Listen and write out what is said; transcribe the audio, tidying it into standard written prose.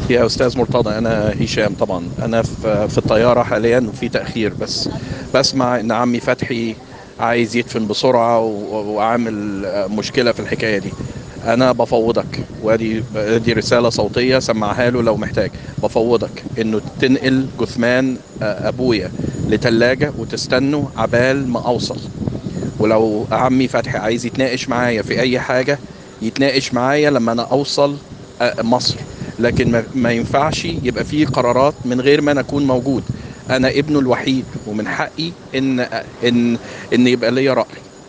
يا أستاذ مرتضى، أنا هشام. طبعا أنا في الطيارة حاليا وفي تأخير، بس بسمع إن عمي فتحي عايز يدفن بسرعة وعامل مشكلة في الحكاية دي. أنا بفوضك، دي رسالة صوتية سمعها له لو محتاج. بفوضك إنه تنقل جثمان أبويا لتلاجة وتستنوا عبال ما أوصل. ولو عمي فتحي عايز يتناقش معايا في اي حاجة، يتناقش معايا لما انا اوصل مصر. لكن ما ينفعش يبقى فيه قرارات من غير ما انا اكون موجود. انا ابنه الوحيد ومن حقي ان ان يبقى ليا رأي.